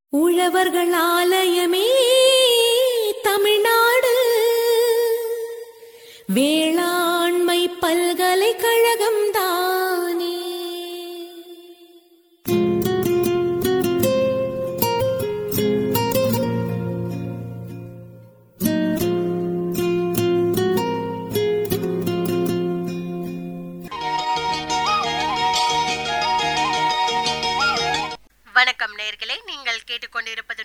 உழவர்கள் ஆலயமே தமிழ்நாடு வேளாண்மை பல்கலைக்கழகம் தானே. வணக்கம் நேயர்களே, நீங்கள் கேட்டுக்கொண்டிருப்பது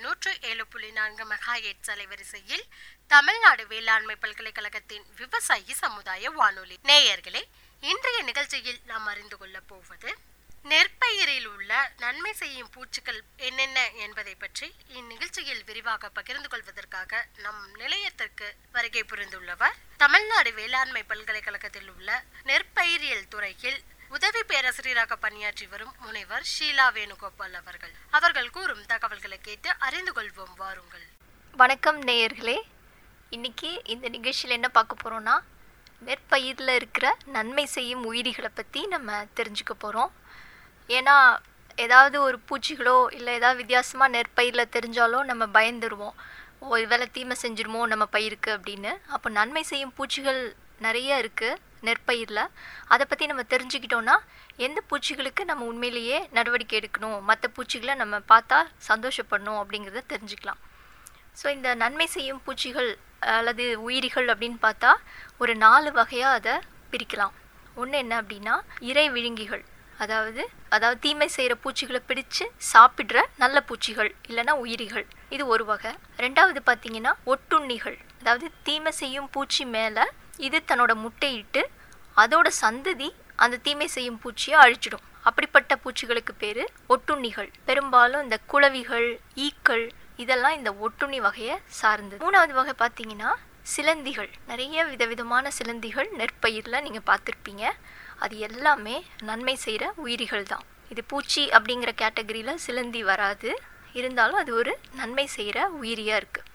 107.4 மெகாஹெர்ட்ஸ் அலைவரிசையில் தமிழ்நாடு வேளாண்மை பல்கலைக்கழகத்தின் விவசாயி சமுதாய வானொலி. நேயர்களே, இன்றைய நிகழ்ச்சியில் நாம் அறிந்து கொள்ள போவது நெற்பயிரில் உள்ள நன்மை செய்யும் பூச்சிகள் என்னென்ன என்பதை பற்றி இந்நிகழ்ச்சியில் விரிவாக பகிர்ந்து கொள்வதற்காக நம் நிலையத்திற்கு வருகை புரிந்துள்ளவர் தமிழ்நாடு வேளாண்மை பல்கலைக்கழகத்தில் உள்ள நெற்பயிரியல் துறையில் உதவி பேராசிரியராக பணியாற்றி வரும் முனைவர் ஷீலா வேணுகோபால் அவர்கள் கூறும் தகவல்களை கேட்டு அறிந்து கொள்வோம். வாருங்கள். வணக்கம் நேயர்களே, இன்னைக்கு இந்த நிகழ்ச்சியில் என்ன பார்க்க போகிறோன்னா, நெற்பயிரில் இருக்கிற நன்மை செய்யும் உயிரிகளை பற்றி நம்ம தெரிஞ்சுக்க போகிறோம். ஏன்னா ஏதாவது ஒரு பூச்சிகளோ இல்லை ஏதாவது வித்தியாசமாக நெற்பயிரில் தெரிஞ்சாலோ நம்ம பயந்துருவோம். வேலை தீமை செஞ்சிருமோ நம்ம பயிருக்கு அப்படின்னு. அப்போ நன்மை செய்யும் பூச்சிகள் நிறைய இருக்குது நெற்பயிரில். அதை பற்றி நம்ம தெரிஞ்சுக்கிட்டோன்னா எந்த பூச்சிகளுக்கு நம்ம உண்மையிலேயே நடவடிக்கை எடுக்கணும், மற்ற பூச்சிகளை நம்ம பார்த்தா சந்தோஷப்படணும் அப்படிங்கிறத தெரிஞ்சுக்கலாம். ஸோ இந்த நன்மை செய்யும் பூச்சிகள் அல்லது உயிரிகள் அப்படின்னு பார்த்தா ஒரு 4 வகையாக அதை பிரிக்கலாம். ஒன்று என்ன அப்படின்னா, இரை விழுங்கிகள், அதாவது தீமை செய்கிற பூச்சிகளை பிடிச்சு சாப்பிட்ற நல்ல பூச்சிகள் இல்லைன்னா உயிரிகள், இது ஒரு வகை. ரெண்டாவது பார்த்தீங்கன்னா ஒட்டுண்ணிகள், அதாவது தீமை செய்யும் பூச்சி மேலே இது தன்னோட முட்டையிட்டு அதோட சந்ததி அந்த தீமை செய்யும் பூச்சியை அழிச்சிடும். அப்படிப்பட்ட பூச்சிகளுக்கு பேர் ஒட்டுண்ணிகள். பெரும்பாலும் இந்த குளவிகள், ஈக்கள் இதெல்லாம் இந்த ஒட்டுண்ணி வகையை சார்ந்தது. 3வது வகை பார்த்தீங்கன்னா சிலந்திகள். நிறைய விதவிதமான சிலந்திகள் நெற்பயிரில் நீங்கள் பார்த்துருப்பீங்க. அது எல்லாமே நன்மை செய்கிற உயிரிகள் தான். இது பூச்சி அப்படிங்கிற கேட்டகரியில் சிலந்தி வராது, இருந்தாலும் அது ஒரு நன்மை செய்கிற உயிரியாக இருக்குது.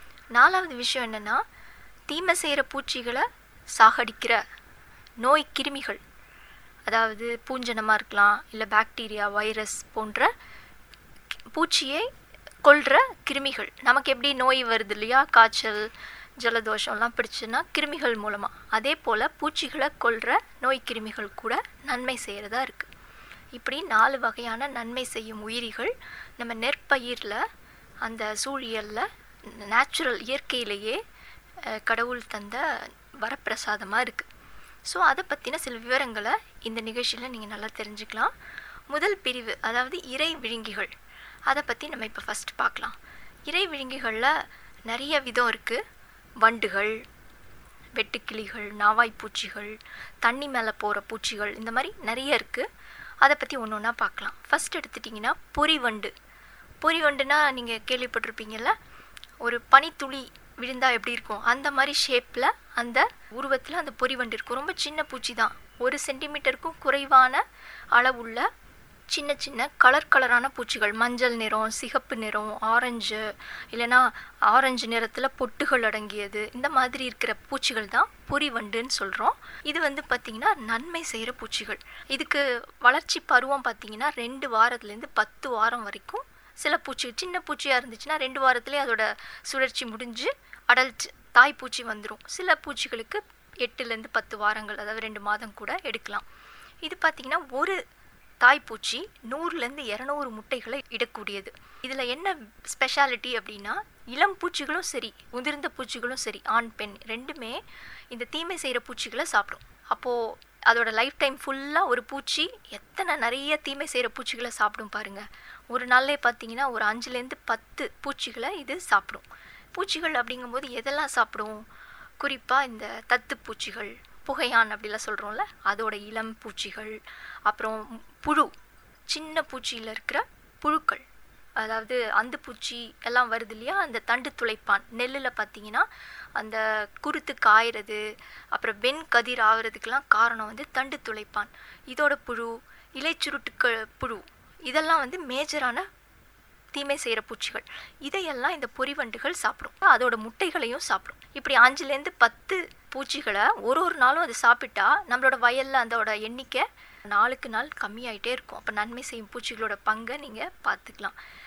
4வது விஷயம் என்னென்னா, தீமை செய்கிற பூச்சிகளை சாகடிக்கிற நோய் கிருமிகள், அதாவது பூஞ்சனமாக இருக்கலாம் இல்லை பாக்டீரியா, வைரஸ் போன்ற பூச்சியை கொல்கிற கிருமிகள். நமக்கு எப்படி நோய் வருது இல்லையா, காய்ச்சல் ஜலதோஷம்லாம் பிடிச்சுன்னா கிருமிகள் மூலமாக, அதே போல் பூச்சிகளை கொல்கிற நோய் கிருமிகள் கூட நன்மை செய்கிறதா இருக்குது. இப்படி 4 வகையான நன்மை செய்யும் உயிரிகள் நம்ம நெற்பயிரில் அந்த சூழியலில் நேச்சுரல் இயற்கையிலேயே கடவுள் தந்த வரப்பிரசாதமாக இருக்குது. ஸோ அதை பற்றின சில விவரங்களை இந்த நிகழ்ச்சியில் நீங்கள் நல்லா தெரிஞ்சுக்கலாம். முதல் பிரிவு, அதாவது இரை விழுங்கிகள், அதை பற்றி நம்ம இப்போ ஃபஸ்ட் பார்க்கலாம். இரை விழுங்கிகளில் நிறைய விதம் இருக்குது. வண்டுகள், வெட்டுக்கிளிகள், நாவாய்ப்பூச்சிகள், தண்ணி மேலே போகிற பூச்சிகள், இந்த மாதிரி நிறைய இருக்குது. அதை பற்றி ஒன்று ஒன்றா பார்க்கலாம். ஃபஸ்ட் எடுத்துட்டிங்கன்னா பொறிவண்டு. பொறிவண்டுனா நீங்கள் கேள்விப்பட்டிருப்பீங்கள்ல, ஒரு பனித்துளி விழுந்தால் எப்படி இருக்கும் அந்த மாதிரி ஷேப்பில் அந்த உருவத்தில் அந்த பொறிவண்டு இருக்கும். ரொம்ப சின்ன பூச்சி தான், 1 சென்டிமீட்டருக்கும் குறைவான அளவுள்ள சின்ன சின்ன கலரான பூச்சிகள். மஞ்சள் நிறம், சிகப்பு நிறம், ஆரஞ்சு இல்லைன்னா ஆரஞ்சு நிறத்தில் பொட்டுகள் அடங்கியது, இந்த மாதிரி இருக்கிற பூச்சிகள் தான் பொறிவண்டுன்னு சொல்கிறோம். இது பார்த்திங்கன்னா நன்மை செய்கிற பூச்சிகள். இதுக்கு வளர்ச்சி பருவம் பார்த்திங்கன்னா 2 வாரத்துலேருந்து 10 வாரம் வரைக்கும். சில பூச்சி சின்ன பூச்சியாக இருந்துச்சுன்னா 2 வாரத்துலேயே அதோட சுழற்சி முடிஞ்சு அடல்ட் தாய்ப்பூச்சி வந்துடும். சில பூச்சிகளுக்கு 8லேருந்து 10 வாரங்கள், அதாவது 2 மாதம் கூட எடுக்கலாம். இது பார்த்திங்கன்னா ஒரு தாய்ப்பூச்சி 100லேருந்து 200 முட்டைகளை இடக்கூடியது. இதில் என்ன ஸ்பெஷாலிட்டி அப்படின்னா, இளம் பூச்சிகளும் சரி முதிர்ந்த பூச்சிகளும் சரி, ஆண் பெண் ரெண்டுமே இந்த தீமை செய்கிற பூச்சிகளை சாப்பிடும். அப்போது அதோட லைஃப் டைம் ஃபுல்லாக ஒரு பூச்சி நிறைய தீமை செய்கிற பூச்சிகளை சாப்பிடும் பாருங்கள். ஒரு நாள்லே பார்த்தீங்கன்னா ஒரு 5லேருந்து 10 பூச்சிகளை இது சாப்பிடும். பூச்சிகள் அப்படிங்கும்போது எதெல்லாம் சாப்பிடும்? குறிப்பாக இந்த தத்து பூச்சிகள், புகையான் அப்படிலாம் சொல்கிறோம்ல, அதோட இளம் பூச்சிகள், அப்புறம் புழு, சின்ன பூச்சியில் இருக்கிற புழுக்கள், அதாவது அந்த பூச்சி எல்லாம் வருது இல்லையா, அந்த தண்டு துளைப்பான். நெல்லில் பார்த்தீங்கன்னா அந்த குருத்து காய்றது, அப்புறம் வெண் கதிர் ஆகிறதுக்கெல்லாம் காரணம் தண்டு துளைப்பான். இதோட புழு, இலைச்சுருட்டுக்கள் புழு, இதெல்லாம் மேஜரான தீமை செய்கிற பூச்சிகள். இதையெல்லாம் இந்த பொறிவண்டுகள் சாப்பிடும். அதோட முட்டைகளையும் சாப்பிடும். இப்படி 5லேருந்து 10 பூச்சிகளை ஒரு நாளும் அது சாப்பிட்டா நம்மளோட வயலில் அதோட எண்ணிக்கை நாளுக்கு நாள் கம்மியாயிட்டே இருக்கும். அப்போ நன்மை செய்யும் பூச்சிகளோட பங்கை நீங்கள் பார்த்துக்கலாம்.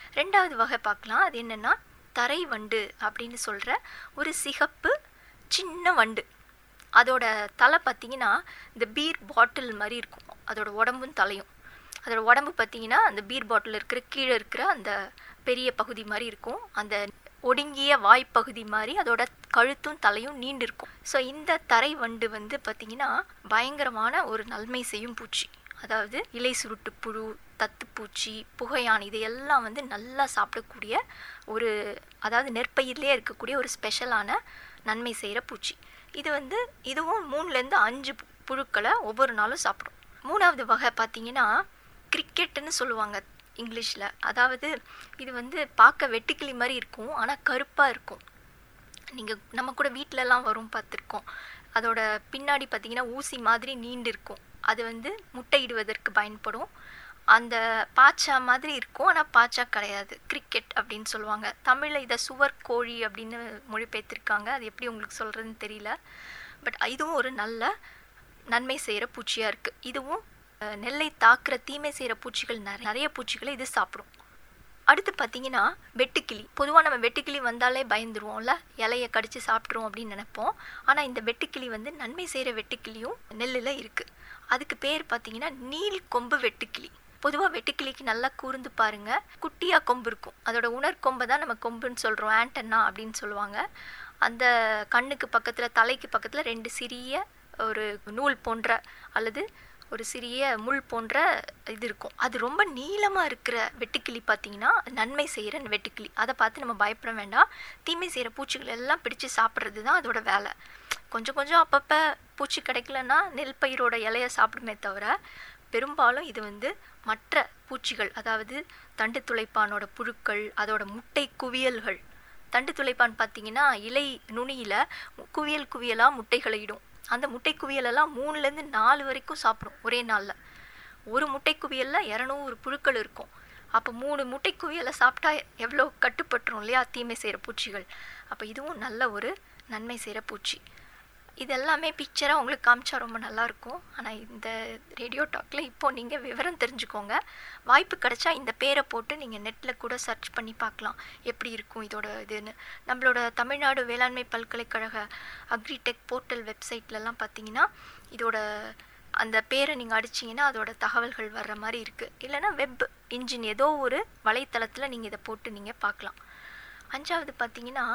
ரெண்டாவது வகை பார்க்கலாம். அது என்னென்னா தரை வண்டு அப்படின்னு சொல்கிற ஒரு சிகப்பு சின்ன வண்டு. அதோட தலை பார்த்திங்கன்னா இந்த பீர் பாட்டில் மாதிரி இருக்கும். அதோட உடம்பும் தலையும். அதோட உடம்பு பார்த்திங்கன்னா அந்த பீர் பாட்டில் இருக்கிற கீழே இருக்கிற அந்த பெரிய பகுதி மாதிரி இருக்கும். அந்த ஒடுங்கிய வாய்ப்பகுதி மாதிரி அதோட கழுத்தும் தலையும் நீண்டு இருக்கும். ஸோ இந்த தரை வண்டு வந்து பார்த்திங்கன்னா பயங்கரமான ஒரு நன்மை செய்யும் பூச்சி. அதாவது இலை சுருட்டு புழு, தத்துப்பூச்சி, புகையான் இதையெல்லாம் வந்து நல்லா சாப்பிடக்கூடிய ஒரு, அதாவது நெற்பயிர்லேயே இருக்கக்கூடிய ஒரு ஸ்பெஷலான நன்மை செய்கிற பூச்சி. இது வந்து இதுவும் 3லேருந்து 5 புழுக்களை ஒவ்வொரு நாளும் சாப்பிடும். 3வது வகை பார்த்திங்கன்னா கிரிக்கெட்டுன்னு சொல்லுவாங்க இங்கிலீஷில். அதாவது இது வந்து பார்க்க வெட்டுக்கிளி மாதிரி இருக்கும், ஆனால் கருப்பாக இருக்கும். நீங்கள் நம்ம கூட வீட்டிலலாம் வரும் பார்த்துருக்கோம். அதோட பின்னாடி பார்த்திங்கன்னா ஊசி மாதிரி நீண்டு இருக்கும். அது வந்து முட்டையிடுவதற்கு பயன்படும். அந்த பாச்சா மாதிரி இருக்கும், ஆனால் பாச்சா கிடையாது. கிரிக்கெட் அப்படின்னு சொல்லுவாங்க. தமிழில் இதை சுவர் கோழி அப்படின்னு மொழிபெயர்த்திருக்காங்க. அது எப்படி உங்களுக்கு சொல்கிறதுன்னு தெரியல. பட் இதுவும் ஒரு நல்ல நன்மை செய்கிற பூச்சியாக இருக்குது. இதுவும் நெல்லை தாக்குற தீமை செய்கிற பூச்சிகள் நிறைய பூச்சிகளை இது சாப்பிடும். அடுத்து பார்த்திங்கன்னா வெட்டுக்கிளி. பொதுவாக நம்ம வெட்டுக்கிளி வந்தாலே பயந்துருவோம்ல, இலையை கடித்து சாப்பிட்ருவோம் அப்படின்னு நினைப்போம். ஆனால் இந்த வெட்டுக்கிளி வந்து நன்மை செய்கிற வெட்டுக்கிளியும் நெல்லில் இருக்குது. அதுக்கு பேர் பார்த்திங்கன்னா நீல் கொம்பு வெட்டுக்கிளி. பொதுவாக வெட்டுக்கிளிக்கு நல்லா கூர்ந்து பாருங்கள், குட்டியாக கொம்பு இருக்கும். அதோட உணர்கொம்பை தான் நம்ம கொம்புன்னு சொல்கிறோம், ஆண்டன்னா அப்படின்னு சொல்லுவாங்க. அந்த கண்ணுக்கு பக்கத்தில் தலைக்கு பக்கத்தில் 2 சிறிய ஒரு நூல் போன்ற அல்லது ஒரு சிறிய முள் போன்ற இது இருக்கும். அது ரொம்ப நீளமாக இருக்கிற வெட்டுக்கிளி பார்த்திங்கன்னா நன்மை செய்கிற வெட்டுக்கிளி. அதை பார்த்து நம்ம பயப்பட வேண்டாம். தீமை செய்கிற பூச்சிகள் எல்லாம் பிடிச்சி சாப்பிட்றது தான் அதோட வேலை. கொஞ்சம் கொஞ்சம் அப்பப்போ பூச்சி கிடைக்கலன்னா நெல் பயிரோட இலையை சாப்பிடுமே தவிர பெரும்பாலும் இது வந்து மற்ற பூச்சிகள், அதாவது தண்டு துளைப்பானோட புழுக்கள், அதோட முட்டை குவியல்கள். தண்டு துளைப்பான் பார்த்திங்கன்னா இலை நுனியில் குவியல் குவியலாக முட்டைகளை இடும். அந்த முட்டை குவியலெல்லாம் 3லேருந்து 4 வரைக்கும் சாப்பிடும் ஒரே நாளில். ஒரு முட்டை குவியலில் 200 புழுக்கள் இருக்கும். அப்போ 3 முட்டை குவியலை சாப்பிட்டா எவ்வளோ கட்டுப்பட்டுரும் இல்லையா தீமை செய்கிற பூச்சிகள். அப்போ இதுவும் நல்ல ஒரு நன்மை செய்கிற பூச்சி. இதெல்லாமே பிக்சராக உங்களுக்கு காமிச்சா ரொம்ப நல்லாயிருக்கும். ஆனால் இந்த ரேடியோ டாக்கில் இப்போது நீங்கள் விவரம் தெரிஞ்சுக்கோங்க. வாய்ப்பு கிடைச்சா இந்த பேரை போட்டு நீங்கள் நெட்டில் கூட சர்ச் பண்ணி பார்க்கலாம் எப்படி இருக்கும் இதோட இதுன்னு. நம்மளோட தமிழ்நாடு வேளாண்மை பல்கலைக்கழக அக்ரிடெக் போர்ட்டல் வெப்சைட்லலாம் பார்த்தீங்கன்னா இதோட அந்த பேரை நீங்கள் அடிச்சிங்கன்னா அதோட தகவல்கள் வர்ற மாதிரி இருக்குது. இல்லைனா வெப் இன்ஜின் ஏதோ ஒரு வலைத்தளத்தில் நீங்கள் இதை போட்டு நீங்கள் பார்க்கலாம். 5வது பார்த்தீங்கன்னா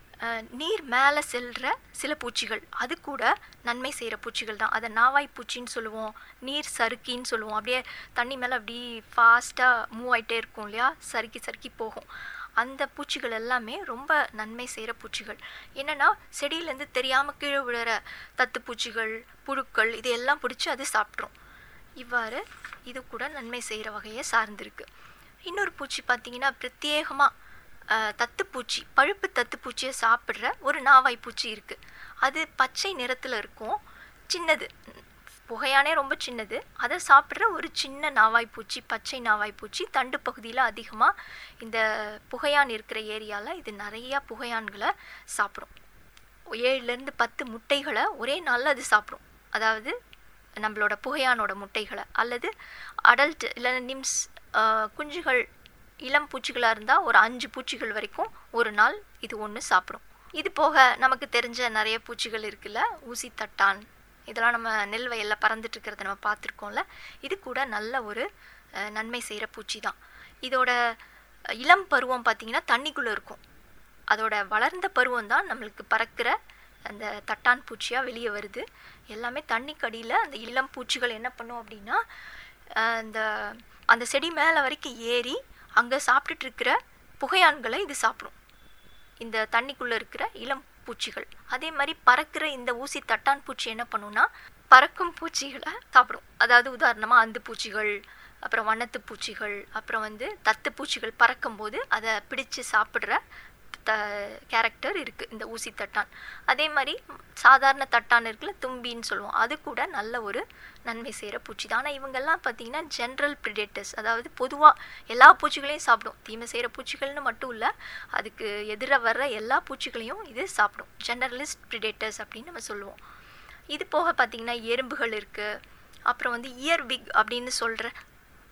நீர் மேலே செல்கிற சில பூச்சிகள், அது கூட நன்மை செய்கிற பூச்சிகள் தான். அதை நாவாய் பூச்சின்னு சொல்லுவோம், நீர் சறுக்கின்னு சொல்லுவோம். அப்படியே தண்ணி மேலே அப்படி ஃபாஸ்ட்டாக மூவ் ஆகிட்டே இருக்கும் இல்லையா, சறுக்கி சறுக்கி போகும். அந்த பூச்சிகள் எல்லாமே ரொம்ப நன்மை செய்கிற பூச்சிகள். என்னென்னா செடியிலேருந்து தெரியாமல் கீழே விழுற தத்து பூச்சிகள், புழுக்கள் இதையெல்லாம் பிடிச்சி அது சாப்பிட்ரும். இவ்வாறு இது கூட நன்மை செய்கிற வகையை சார்ந்திருக்கு. இன்னொரு பூச்சி பார்த்திங்கன்னா பிரத்யேகமாக தத்துப்பூச்சி, பழுப்பு தத்துப்பூச்சியை சாப்பிட்ற ஒரு நாவாய் பூச்சி இருக்குது. அது பச்சை நிறத்தில் இருக்கும், சின்னது, புகையானே ரொம்ப சின்னது. அதை சாப்பிட்ற ஒரு சின்ன நாவாய்ப்பூச்சி, பச்சை நாவாய்ப்பூச்சி தண்டு பகுதியில் அதிகமாக இந்த புகையான் இருக்கிற ஏரியாவில் இது நிறையா புகையான்களை சாப்பிடும். 7லேருந்து 10 முட்டைகளை ஒரே நாளில் அது சாப்பிடும். அதாவது நம்மளோட புகையானோட முட்டைகளை அல்லது அடல்ட் இல்லை நிம்ஸ் குஞ்சுகள் இளம் பூச்சிகளாக இருந்தால் ஒரு 5 பூச்சிகள் வரைக்கும் ஒரு நாள் இது ஒன்று சாப்பிடும். இது போக நமக்கு தெரிஞ்ச நிறைய பூச்சிகள் இருக்குல்ல, ஊசி தட்டான், இதெல்லாம் நம்ம நெல் வயலில் பறந்துட்டு இருக்கிறத நம்ம பார்த்துருக்கோம்ல. இது கூட நல்ல ஒரு நன்மை செய்கிற பூச்சி தான். இதோட இளம் பருவம் பார்த்திங்கன்னா தண்ணிக்குள்ளே இருக்கும். அதோட வளர்ந்த பருவம் தான் நம்மளுக்கு பறக்கிற அந்த தட்டான் பூச்சியாக வெளியே வருது. எல்லாமே தண்ணிக்கடியில் அந்த இளம் பூச்சிகள் என்ன பண்ணும் அப்படின்னா அந்த செடி மேலே வரைக்கும் ஏறி அங்கே சாப்பிட்டுட்டு இருக்கிற புகையான்களை இது சாப்பிடும், இந்த தண்ணிக்குள்ளே இருக்கிற இளம் பூச்சிகள். அதே மாதிரி பறக்கிற இந்த ஊசி தட்டான் பூச்சி என்ன பண்ணுன்னா பறக்கும் பூச்சிகளை சாப்பிடும். அதாவது உதாரணமாக அந்து பூச்சிகள், அப்புறம் வண்ணத்து பூச்சிகள், அப்புறம் தத்து பூச்சிகள் பறக்கும்போது அதை பிடிச்சு சாப்பிட்ற கேரக்டர் இருக்குது இந்த ஊசி தட்டான். அதே மாதிரி சாதாரண தட்டான் இருக்குல்ல, தும்பின்னு சொல்லுவோம், அது கூட நல்ல ஒரு நன்மை செய்கிற பூச்சி தான். ஆனால் இவங்கெல்லாம் பார்த்திங்கன்னா ஜென்ரல் ப்ரிடேட்டர்ஸ், அதாவது பொதுவாக எல்லா பூச்சிகளையும் சாப்பிடும். தீமை செய்கிற பூச்சிகள்னு மட்டும் இல்லை, அதுக்கு எதிராக வர்ற எல்லா பூச்சிகளையும் இது சாப்பிடும். ஜெனரலிஸ்ட் ப்ரிடேட்டர்ஸ் அப்படின்னு நம்ம சொல்லுவோம். இது போக பார்த்திங்கன்னா எறும்புகள் இருக்குது. அப்புறம் இயர் விக் அப்படின்னு சொல்கிற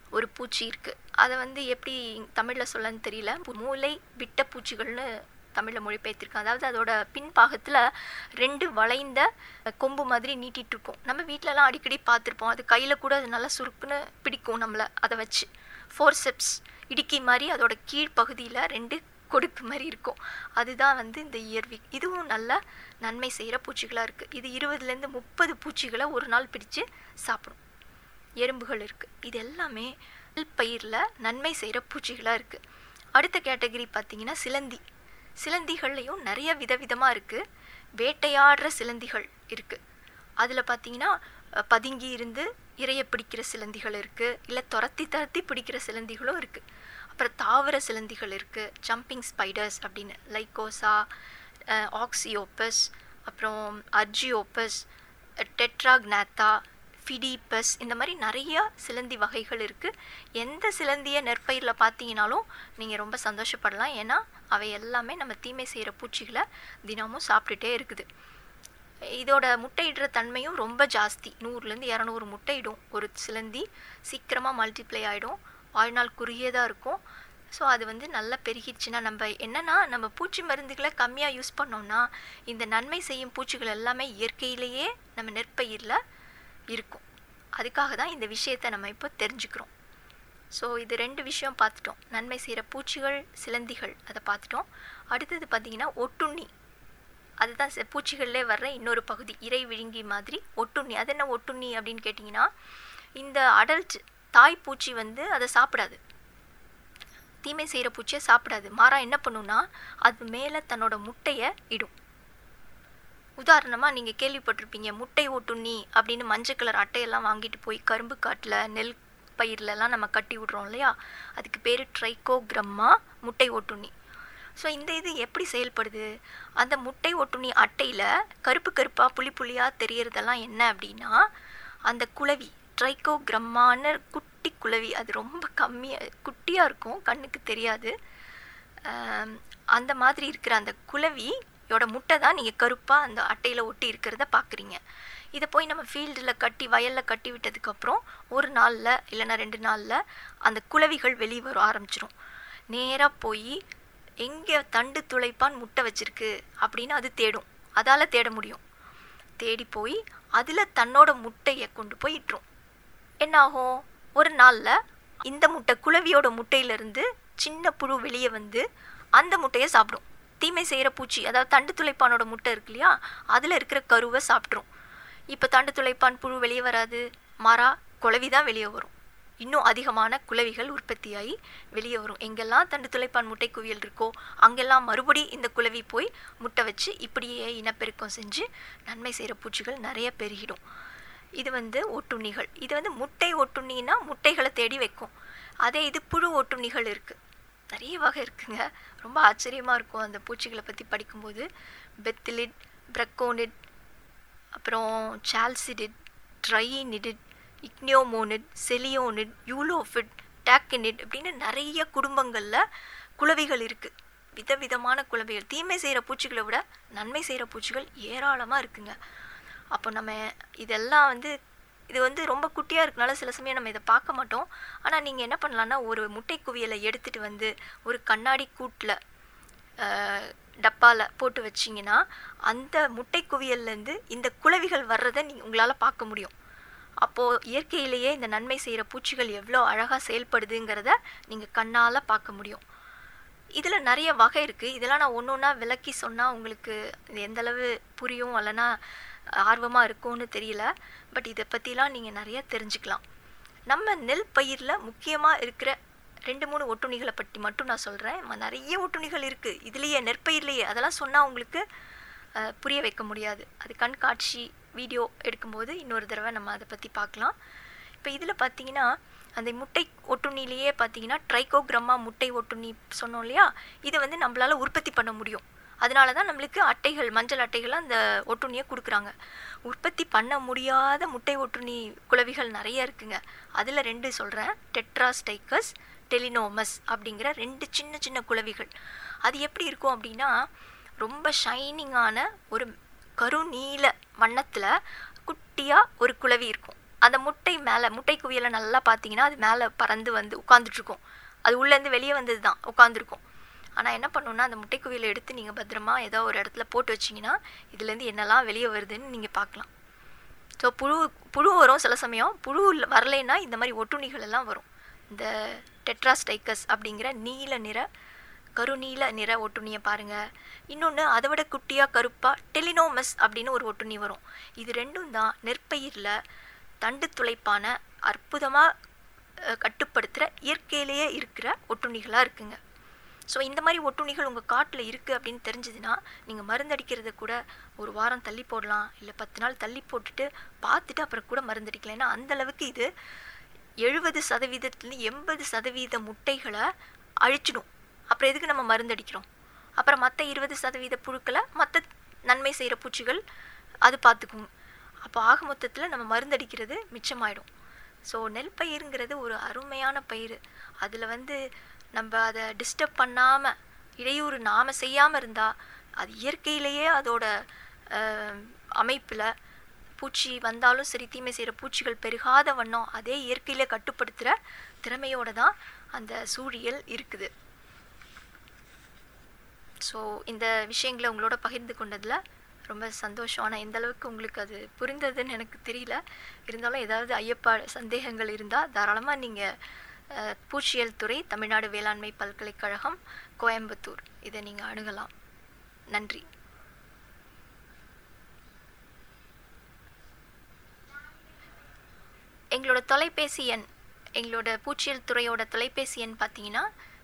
ஒரு பூச்சி இருக்குது. அதை வந்து எப்படி தமிழில் சொல்லன்னு தெரியல, மூளை விட்ட பூச்சிகள்னு தமிழில் மொழிபெயர்த்திருக்கேன். அதாவது அதோட பின்பாகத்தில் 2 வளைந்த கொம்பு மாதிரி நீட்டிகிட்டு இருக்கும். நம்ம வீட்டிலலாம் அடிக்கடி பார்த்துருப்போம். அது கையில் கூட அது நல்லா சுருக்குன்னு பிடிக்கும் நம்மளை. அதை வச்சு ஃபோர்செப்ஸ் இடுக்கி மாதிரி அதோட கீழ்ப்பகுதியில் 2 கொடுக்கு மாதிரி இருக்கும். அதுதான் வந்து இந்த இயர்விக். இதுவும் நல்ல நன்மை செய்கிற பூச்சிகளாக இருக்குது. இது 20லேருந்து 30 பூச்சிகளை ஒரு நாள் பிடிச்சு சாப்பிடும். எறும்புகள் இருக்குது. இது எல்லாமே பயிரில் நன்மை செய்கிற பூச்சிகளாக இருக்குது. அடுத்த கேட்டகரி பார்த்திங்கன்னா சிலந்திகள்லையும் நிறைய விதவிதமாக இருக்குது. வேட்டையாடுற சிலந்திகள் இருக்குது. அதில் பார்த்திங்கன்னா பதுங்கி இருந்து இரையை பிடிக்கிற சிலந்திகள் இருக்குது, இல்லை துரத்தி பிடிக்கிற சிலந்திகளும் இருக்குது. அப்புறம் தாவர சிலந்திகள் இருக்குது, ஜம்பிங் ஸ்பைடர்ஸ் அப்படின்னு, லைக்கோசா, ஆக்சியோபஸ், அப்புறம் அர்ஜியோபஸ், டெட்ராக்னாத்தா, ஃபிடிபஸ், இந்த மாதிரி நிறையா சிலந்தி வகைகள் இருக்குது. எந்த சிலந்தியை நெற்பயிரில் பார்த்தீங்கன்னாலும் நீங்கள் ரொம்ப சந்தோஷப்படலாம். ஏன்னா அவை எல்லாமே நம்ம தீமை செய்கிற பூச்சிகளை தினமும் சாப்பிட்டுட்டே இருக்குது. இதோட முட்டையிடுற தன்மையும் ரொம்ப ஜாஸ்தி. 100லேருந்து 200 முட்டையிடும் ஒரு சிலந்தி. சீக்கிரமாக மல்டிப்ளை ஆகிடும். வாழ்நாள் குறுகியதாக இருக்கும். ஸோ அது வந்து நல்லா பெருகிடுச்சுன்னா நம்ம பூச்சி மருந்துகளை கம்மியாக யூஸ் பண்ணோம்னா இந்த நன்மை செய்யும் பூச்சிகள் எல்லாமே இயற்கையிலேயே நம்ம நெற்பயிரில் இருக்கும். அதுக்காக தான் இந்த விஷயத்தை நம்ம இப்போ தெரிஞ்சுக்கிறோம். ஸோ இது 2 விஷயம் பார்த்துட்டோம். நன்மை செய்கிற பூச்சிகள், சிலந்திகள், அதை பார்த்துட்டோம். அடுத்தது பார்த்திங்கன்னா ஒட்டுண்ணி. அதுதான் பூச்சிகள்லே வர்ற இன்னொரு பகுதி, இறை விழுங்கி மாதிரி ஒட்டுண்ணி. அது என்ன ஒட்டுண்ணி அப்படின்னு கேட்டிங்கன்னா, இந்த அடல்ட் தாய் பூச்சி வந்து அதை சாப்பிடாது, தீமை செய்கிற பூச்சியை சாப்பிடாது. மாறா என்ன பண்ணுன்னா அது மேலே தன்னோட முட்டையை இடும். உதாரணமாக நீங்கள் கேள்விப்பட்டிருப்பீங்க, முட்டை ஒட்டுண்ணி அப்படின்னு மஞ்சள் கலர் அட்டையெல்லாம் வாங்கிட்டு போய் கரும்பு காட்டில் நெல் பயிர்லலாம் நம்ம கட்டி விட்றோம் இல்லையா, அதுக்கு பேர் ட்ரைகோகிரம்மா முட்டை ஒட்டுண்ணி. ஸோ இந்த இது எப்படி செயல்படுது, அந்த முட்டை ஒட்டுண்ணி அட்டையில் கருப்பாக புள்ளியாக தெரியறதெல்லாம் என்ன அப்படின்னா, அந்த குளவி ட்ரைகோகிரம்மான குட்டி குளவி, அது ரொம்ப குட்டியாக இருக்கும், கண்ணுக்கு தெரியாது. அந்த மாதிரி இருக்கிற அந்த குளவியோட முட்டை தான் நீங்கள் கருப்பாக அந்த அட்டையில் ஒட்டி இருக்கிறத பார்க்குறீங்க. இதை போய் நம்ம ஃபீல்டில் வயலில் கட்டி விட்டதுக்கப்புறம் 1 நாளில் இல்லைன்னா 2 நாளில் அந்த குளவிகள் வெளியே வர ஆரம்பிச்சிடும். நேராக போய் எங்கே தண்டு துளைப்பான் முட்டை வச்சிருக்கு அப்படின்னு அது தேடும். அதால் தேட முடியும். தேடி போய் அதில் தன்னோட முட்டையை கொண்டு போய் இட்டுரும். என்னாகும், 1 நாளில் இந்த முட்டை குளவியோட முட்டையிலேருந்து சின்ன புழு வெளியே வந்து அந்த முட்டையை சாப்பிடும். தீமை செய்கிற பூச்சி, அதாவது தண்டு துளைப்பானோட முட்டை இருக்கு இல்லையா, அதில் இருக்கிற கருவை சாப்பிட்ரும். இப்போ தண்டு துளைப்பான் புழு வெளியே வராது, மாறா குளவி தான் வெளியே வரும். இன்னும் அதிகமான குளவிகள் உற்பத்தியாகி வெளியே வரும். எங்கெல்லாம் தண்டு துளைப்பான் முட்டை குவியல் இருக்கோ அங்கெல்லாம் மறுபடி இந்த குளவி போய் முட்டை வச்சு இப்படியே இனப்பெருக்கம் செஞ்சு நன்மை செய்கிற பூச்சிகள் நிறைய பெருகிடும். இது வந்து ஒட்டுண்ணிகள். இது வந்து முட்டை ஒட்டுண்ணின்னா முட்டைகளை தேடி வைக்கும். அதே இது புழு ஒட்டுண்ணிகள் இருக்குது, நிறைய வகை இருக்குங்க. ரொம்ப ஆச்சரியமாக இருக்கும் அந்த பூச்சிகளை பற்றி படிக்கும்போது. பெத்திலிட், பிரக்கோனிட், அப்புறம் சால்சிடிட், ட்ரையினிடிட், இக்னியோமோனிட், செலியோனிட், யூலோஃபிட், டாக்கினிட் அப்படின்னு நிறைய குடும்பங்களில் குளவிகள் இருக்குது. விதவிதமான குளவிகள். தீமை செய்கிற பூச்சிகளை விட நன்மை செய்கிற பூச்சிகள் ஏராளமாக இருக்குங்க. அப்போ நம்ம இதெல்லாம் இது வந்து ரொம்ப குட்டியாக இருக்கனால சில சமயம் நம்ம இதை பார்க்க மாட்டோம். ஆனால் நீங்கள் என்ன பண்ணலான்னா, ஒரு முட்டை குவியலை எடுத்துகிட்டு வந்து ஒரு கண்ணாடி கூட்டில் டப்பாவில் போட்டு வச்சிங்கன்னா அந்த முட்டை குவியல்லேருந்து இந்த குளவிகள் வர்றதை உங்களால் பார்க்க முடியும். அப்போது இயற்கையிலேயே இந்த நன்மை செய்கிற பூச்சிகள் எவ்வளோ அழகாக செயல்படுதுங்கிறத நீங்கள் கண்ணால் பார்க்க முடியும். இதில் நிறைய வகை இருக்குது. இதெல்லாம் நான் ஒன்று ஒன்றா விளக்கி சொன்னால் உங்களுக்கு இது எந்தளவு புரியும் இல்லைன்னா ஆர்வமாக இருக்கும்னு தெரியல. பட் இதை பற்றிலாம் நீங்கள் நிறைய தெரிஞ்சுக்கலாம். நம்ம நெல் பயிரில் முக்கியமாக இருக்கிற 2-3 ஒட்டுண்ணிகளை பற்றி மட்டும் நான் சொல்கிறேன். நிறைய ஒட்டுண்ணிகள் இருக்குது இதுலேயே, நெற்பயிர்லேயே. அதெல்லாம் சொன்னால் உங்களுக்கு புரிய வைக்க முடியாது. அது கண்காட்சி வீடியோ எடுக்கும்போது இன்னொரு தடவை நம்ம அதை பற்றி பார்க்கலாம். இப்போ இதில் பார்த்தீங்கன்னா அந்த முட்டை ஒட்டுண்ணிலேயே பார்த்தீங்கன்னா ட்ரைகோகிரம்மா முட்டை ஒட்டுண்ணி சொன்னோம் இல்லையா, இதை வந்து நம்மளால் உற்பத்தி பண்ண முடியும். அதனால தான் நம்மளுக்கு அட்டைகள், மஞ்சள் அட்டைகள் அந்த ஒட்டுண்ணியை கொடுக்குறாங்க. உற்பத்தி பண்ண முடியாத முட்டை ஒட்டுண்ணி குளவிகள் நிறைய இருக்குங்க. அதில் 2 சொல்கிறேன். டெட்ராஸ்டைக்கஸ், டெலினோமஸ் அப்படிங்கிற 2 சின்ன சின்ன குளவிகள். அது எப்படி இருக்கும் அப்படின்னா, ரொம்ப ஷைனிங்கான ஒரு கருநீல வண்ணத்தில் குட்டியாக ஒரு குளவி இருக்கும். அந்த முட்டை குவியலை நல்லா பார்த்தீங்கன்னா அது மேலே பறந்து வந்து உட்காந்துட்ருக்கும். அது உள்ளேருந்து வெளியே வந்தது தான் உட்காந்துருக்கும். ஆனால் என்ன பண்ணணுன்னா அந்த முட்டை குவியலை எடுத்து நீங்கள் பத்திரமா ஏதோ ஒரு இடத்துல போட்டு வச்சிங்கன்னா இதுலேருந்து என்னெல்லாம் வெளியே வருதுன்னு நீங்கள் பார்க்கலாம். ஸோ புழு வரும், சில சமயம் புழு வரலைன்னா இந்த மாதிரி ஒட்டுண்ணிகள் எல்லாம் வரும். இந்த டெட்ராஸ்டைக்கஸ் அப்படிங்கிற கருநீல நிற ஒட்டுண்ணியை பாருங்கள். இன்னொன்று அதை விட குட்டியாக கருப்பாக டெலினோமஸ் அப்படின்னு ஒரு ஒட்டுண்ணி வரும். இது ரெண்டும் தான் நெற்பயிரில் தண்டு துளைப்பான அற்புதமாக கட்டுப்படுத்துகிற இயற்கையிலேயே இருக்கிற ஒட்டுண்ணிகளாக இருக்குங்க. ஸோ இந்த மாதிரி ஒட்டுண்ணிகள் உங்கள் காட்டில் இருக்குது அப்படின்னு தெரிஞ்சதுன்னா நீங்கள் மருந்தடிக்கிறத கூட ஒரு வாரம் தள்ளி போடலாம், இல்லை 10 நாள் தள்ளி போட்டுட்டு பார்த்துட்டு அப்புறம் கூட மருந்தடிக்கலாம். ஏன்னா அந்தளவுக்கு இது 70% 80% முட்டைகளை அழிச்சிடும். அப்புறம் எதுக்கு நம்ம மருந்தடிக்கிறோம்? அப்புறம் மற்ற 20% புழுக்களை மற்ற நன்மை செய்கிற பூச்சிகள் அது பார்த்துக்கும். அப்போ ஆக மொத்தத்தில் நம்ம மருந்தடிக்கிறது மிச்சமாயிடும். ஸோ நெல் பயிருங்கிறது ஒரு அருமையான பயிர். அதில் நம்ம அதை டிஸ்டர்ப் பண்ணாமல், இடையூறு நாம் செய்யாமல் இருந்தால் அது இயற்கையிலேயே அதோட அமைப்பில் பூச்சி வந்தாலும் சரி, தீமை செய்கிற பூச்சிகள் பெருகாத வண்ணம் அதே இயற்கையிலே கட்டுப்படுத்துகிற திறமையோடு தான் அந்த சூழியல் இருக்குது. ஸோ இந்த விஷயங்களை உங்களோட பகிர்ந்து கொண்டதில் ரொம்ப சந்தோஷம். ஆனால் எந்த அளவுக்கு உங்களுக்கு அது புரிந்ததுன்னு எனக்கு தெரியல. இருந்தாலும் ஏதாவது சந்தேகங்கள் இருந்தால் தாராளமாக நீங்கள் பூச்சியல் துறை, தமிழ்நாடு வேளாண்மை பல்கலைக்கழகம், கோயம்புத்தூர், இதை நீங்கள் அணுகலாம். நன்றி. எங்களோட தொலைபேசி எண், எங்களோட பூச்சியல் துறையோட தொலைபேசி எண் பார்த்தீங்கன்னா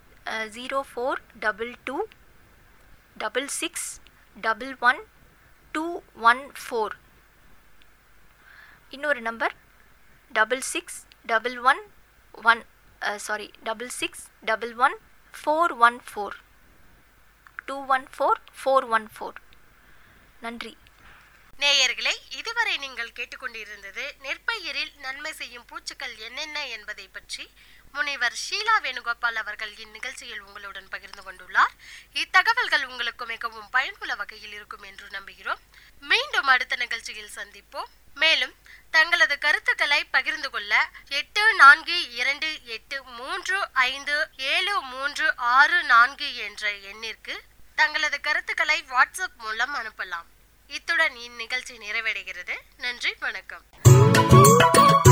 0422 66 11 214. இன்னொரு நம்பர் 66 11 414 214 414. நன்றி. நேயர்களே, இதுவரை நீங்கள் கேட்டுக்கொண்டிருந்தது நெற்பயிரில் நன்மை செய்யும் பூச்சிகள் என்னென்ன என்பதை பற்றி முனைவர் ஷீலா வேணுகோபால் அவர்கள் இந்நிகழ்ச்சியில் உங்களுடன் பகிர்ந்து கொண்டுள்ளார். இத்தகவல்கள் உங்களுக்கு மிகவும் பயனுள்ள வகையில் இருக்கும் என்று நம்புகிறோம். மீண்டும் அடுத்த நிகழ்ச்சியில் சந்திப்போம். மேலும் தங்களது கருத்துக்களை பகிர்ந்து கொள்ள 8428357364 என்ற எண்ணிற்கு தங்களது கருத்துக்களை வாட்ஸ்அப் மூலம் அனுப்பலாம். இத்துடன் இந்நிகழ்ச்சி நிறைவடைகிறது. நன்றி, வணக்கம்.